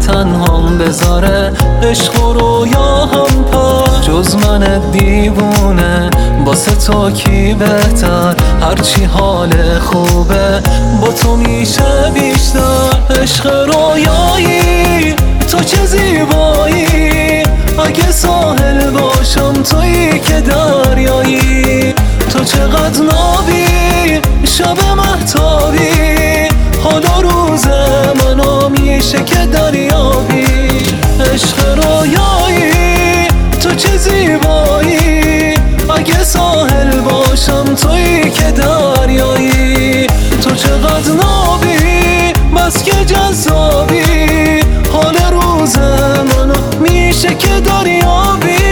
تنهام بذاره، عشق و رویا هم پر. جز من دیوونه واسه تو کی بهتر، هرچی حال خوبه با تو میشه بیشتر. عشق رویایی تو چه زیبایی، اگه ساحل باشم تویی که دریایی. تو چقدر نابی شب مهتابی، حالا روز منو میشه که دریابی. عشق رویایی تو چه زیبایی، اگه ساحل باشم تویی که دریایی. تو چقدر نابی بس که جذابی، حال روز منو میشه که دریابی.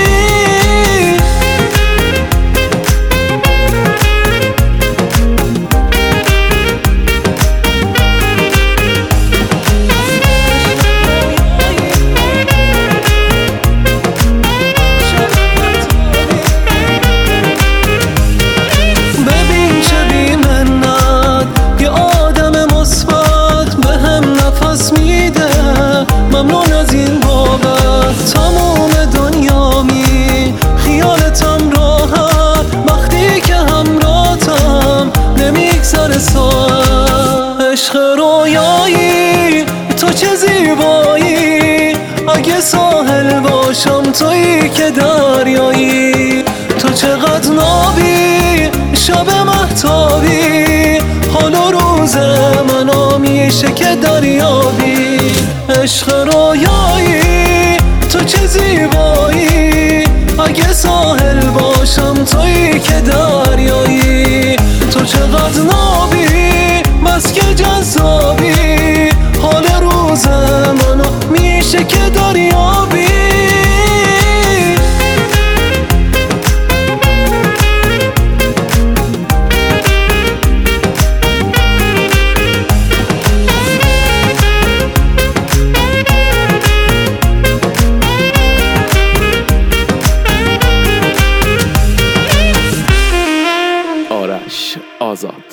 ممنون از این بابت، تمام دنیامی خیالتم راحت، وقتی که همراهتم نمیگذره ساعت. عشق رویایی تو چه زیبایی، اگه ساحل باشم تویی که دریایی. تو چقدر نابی شب مهتابی، حالا روز منو میشه که دریابی. عشق رویایی تو چه زیبایی، اگه ساحل باشم تویی که دریایی. تو چقدر نابی بس که جذابی، حال روز منو میشه که دریابی. آرش آزاد.